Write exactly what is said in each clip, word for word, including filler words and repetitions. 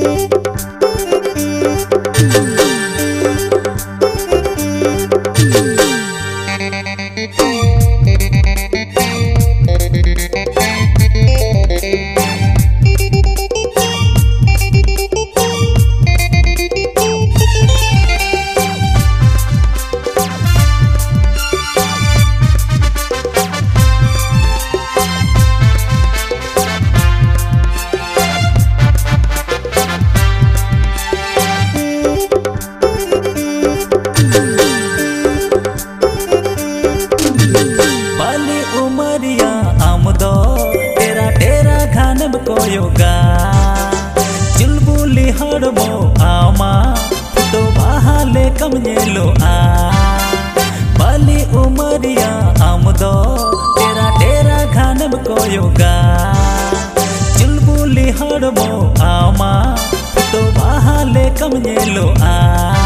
योगा चुलबुली हड़मो आमा तो बहाले कम येलो आ बाली उमरिया आमदो तेरा तेरा खानम को योगा चुलबुली हड़मो आमा तो बहाले कम येलो आ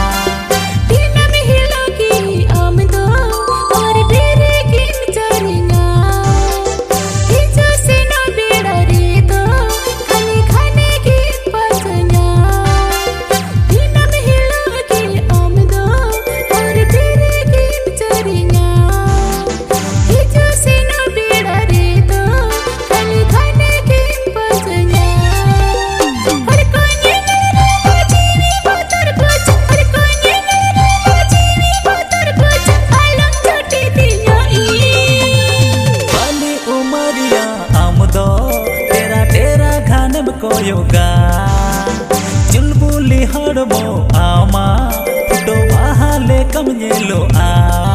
को योगा चुलबुली हड़मो आमा तो बहाले कम येलो आ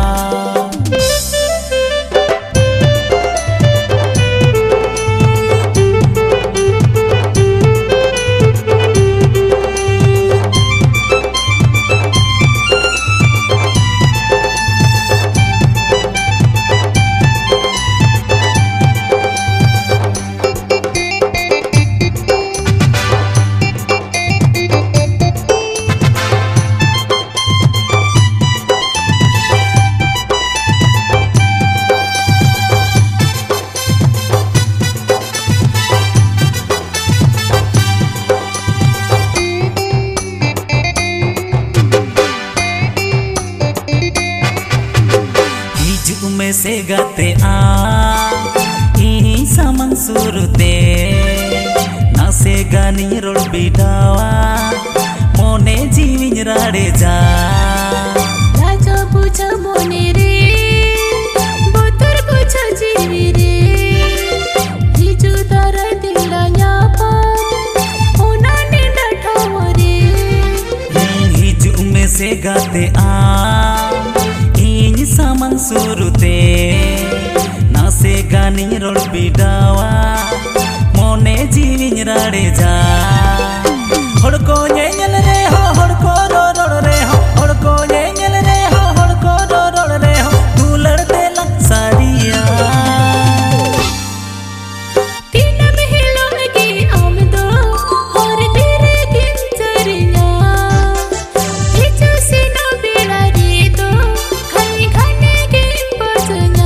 में से गाते आ ई सामन सुरते ना से गानी रोड बिडावा मोने जीविन राडे जा राजा पूछा मोने रे बोतर पूछा जीवी रे हिजु तारा दिलाया पर ओना ने डठावा रे हिजु में से गाते आ सामन सुरते ना से गानी रोड बिडावा मोने जीविन राडे जा हड़को ñeñal रे हो हड़को रो रो रे हो हड़को ñeñal रे हो हड़को रो रो रे हो तू लड़ते लग सारिया तीन महिला की आमदो और तेरे किंचरिया हिजु से ना बेड़ा रे तो खाली खाने के पसना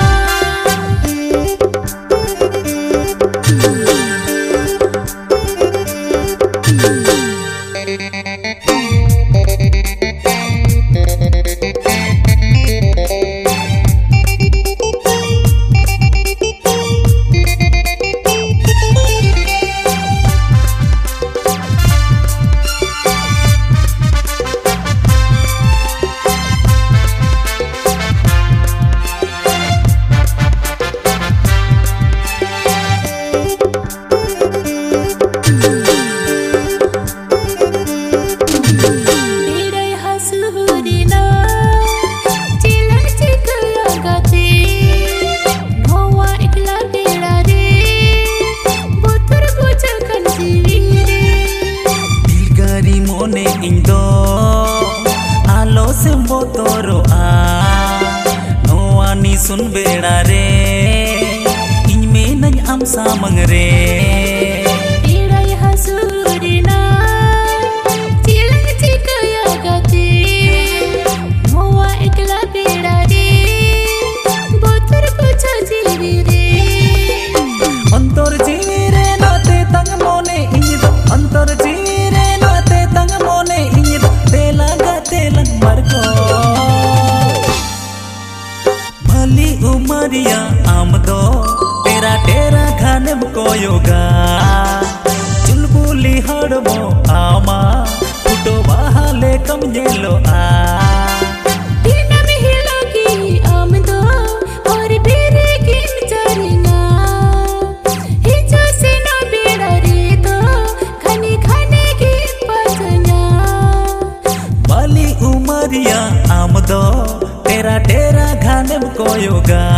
Indo alo sembo toro a no ani sun beda re inme nany am samang re irai hasurina chilang chikaya gate noa ekla beda re botar pucha jivi re antor jivi re nate tang mone indo antor jivi हड़मो आमा फुटो बहाले कम जेलो आ आम दो तेरा तेरा घाने को योगा